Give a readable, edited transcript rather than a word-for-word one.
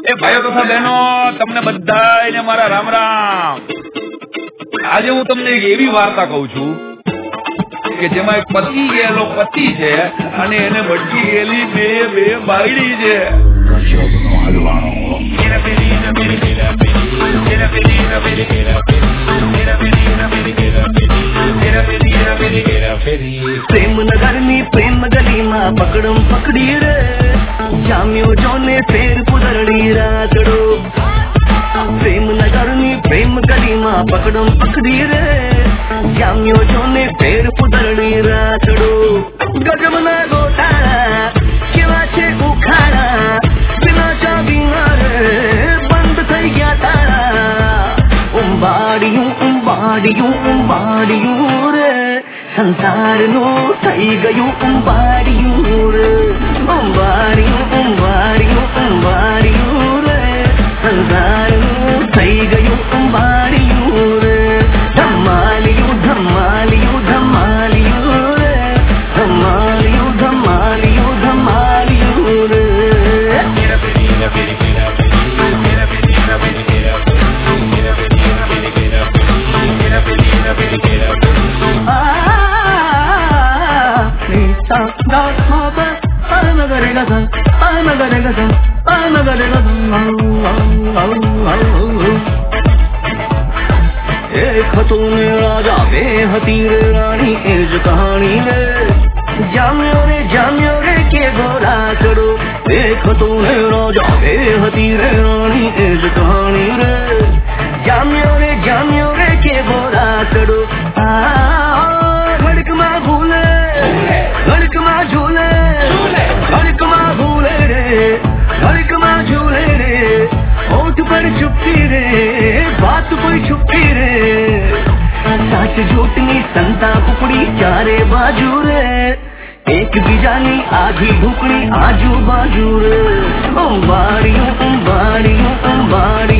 એ ભાઈઓ તથા બહેનો, તમને બધાને મારા રામ રામ. આજે હું તમને એક એવી વાર્તા કહું છું કે જેમાં એક પતિ ગયેલો પતિ છે અને એને બચી ગયેલી બે બાયડી છે. प्रेम नगरनी प्रेम गली में पकड़म पकड़ी रे, जाम्यो जोने फेर पुदरणी रातड़ो. प्रेम नगरनी प्रेम गली में पकड़म पकड़ी रे, जाम्यो जोने फेर पुदरणी रातड़ो. गजमना गोटाळा केवा छे उखाड़ा, बिना चाबी रे बंद थई गया ताळा. उंबाड़ियूं उंबाड़ियूं उंबाड़ियूं रे, संसार नो थई गयूं उंबाड़ियूं रे. उंबाड़ियूं उंबाड़ियूं उंबाड़ियूं रे, संसार नो थई गयूं उंबाड़ियूं रे. धमालियूं धमालियूं धमालियूं रे, धमालियूं धमालियूं धमालियूं रे. एक हतो ने राजा बे हती रे रानी, एज कहानी रे. जाम्यो रे के घोड़ा चढ़ो. एक हतो ने राजा बे हती रे रानी, एज कहानी रे. जाम्यो रे के घोड़ा चढ़ो. घड़क मां भूले घड़क मां झूले, घड़क मां भूले रे, घड़क मां झूले रे. होठ पर चुप्पी रे, बात कोई छुपी रे. साच झूठनी संता कुकड़ी चारे बाजू रे, एक बीजानी आधी ढुकड़ी आजू बाजू रे. उंबाड़ियूं उंबाड़ियूं उंबाड़ियूं